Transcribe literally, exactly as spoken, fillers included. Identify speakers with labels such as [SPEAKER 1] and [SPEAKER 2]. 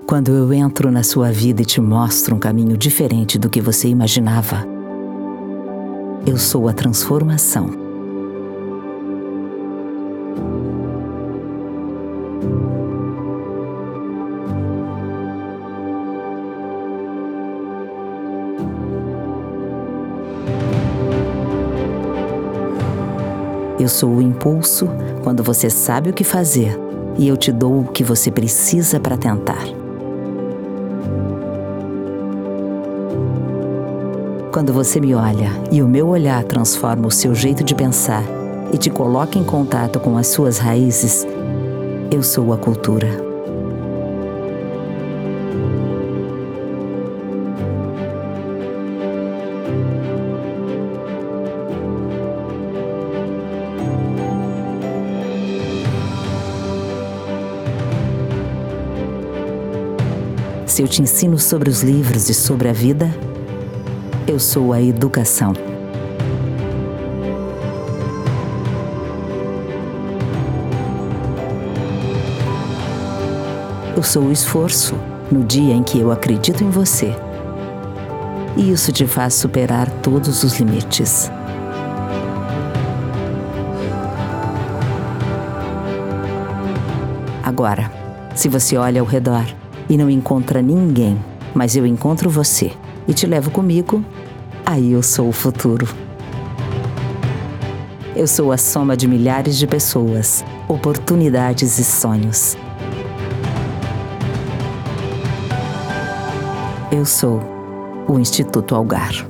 [SPEAKER 1] Quando eu entro na sua vida e te mostro um caminho diferente do que você imaginava, eu sou a transformação. Eu sou o impulso quando você sabe o que fazer e eu te dou o que você precisa para tentar. Quando você me olha e o meu olhar transforma o seu jeito de pensar e te coloca em contato com as suas raízes, eu sou a cultura. Se eu te ensino sobre os livros e sobre a vida, eu sou a educação. Eu sou o esforço no dia em que eu acredito em você. E isso te faz superar todos os limites. Agora, se você olha ao redor e não encontra ninguém, mas eu encontro você e te levo comigo, aí eu sou o futuro. Eu sou a soma de milhares de pessoas, oportunidades e sonhos. Eu sou o Instituto Algar.